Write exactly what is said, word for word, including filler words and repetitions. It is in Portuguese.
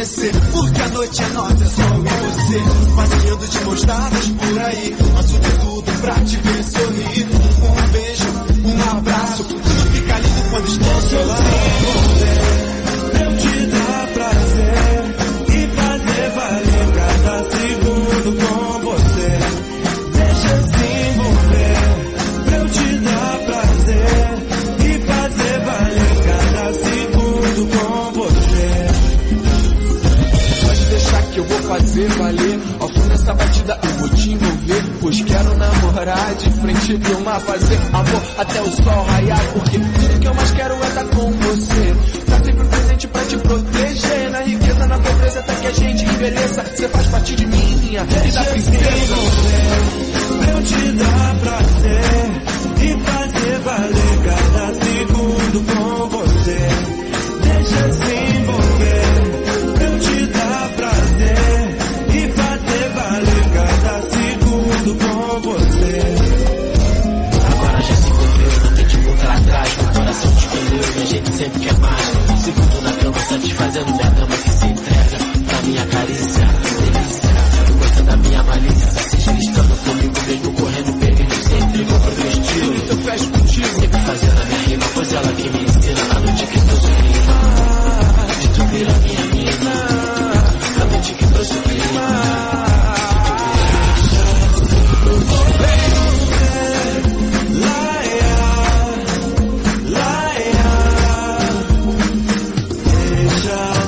amanhecer, porque a noite é nossa, é só eu e você. Passeando de mãos dadas por aí, faço de tudo pra te ver sorrir. Um beijo, um abraço, tudo fica lindo quando estou ao seu lado. Eu te dar prazer e fazer valer cada segundo com você. Deixa se envolver, pra eu te dar prazer e fazer valer cada segundo com você. Pode deixar que eu vou fazer valer. Ao fim dessa batida eu vou te envolver, pois quero namorar de frente do mar, fazer amor até o sol raiar. Porque tudo que eu mais quero é estar com você, tá sempre presente pra te proteger. Na riqueza, na pobreza, até que a gente envelheça. Você faz parte de mim, minha vida princesa. Pra eu te dar prazer e fazer valer cada segundo com você. Deixa se envolver, pra eu te dar prazer e fazer valer cada segundo com você. Agora já se envolveu, não tem de voltar atrás. Meu coração te escolheu e a gente sempre quer mais. Segundo na cama, satisfazendo minha dama que se entrega pra minha carícia, delícia. Tu gosta da minha malícia, seja estando comigo mesmo correndo perigo. Se entregou pro meu estilo, Então fecho contigo, sempre fazendo a minha rima, pois ela que me ensina. A noite que trouxe o clima, de tu vira minha mina. A noite que trouxe o clima. Deixa